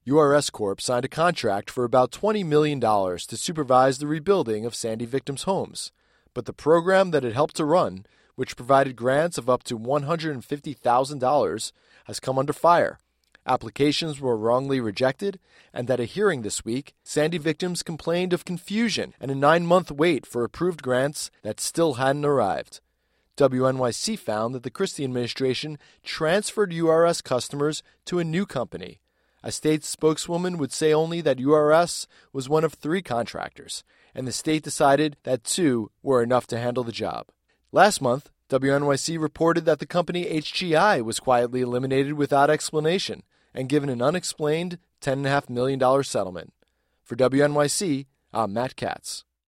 URS Corp signed a contract for about $20 million to supervise the rebuilding of Sandy victims' homes. But the program that it helped to run, which provided grants of up to $150,000, has come under fire. Applications were wrongly rejected, and at a hearing this week, Sandy victims complained of confusion and a 9-month wait for approved grants that still hadn't arrived. WNYC found that the Christie administration transferred URS customers to a new company. A state spokeswoman would say only that URS was one of 3 contractors, and the state decided that 2 were enough to handle the job. Last month, WNYC reported that the company HGI was quietly eliminated without explanation and given an unexplained $10.5 million settlement. For WNYC, I'm Matt Katz.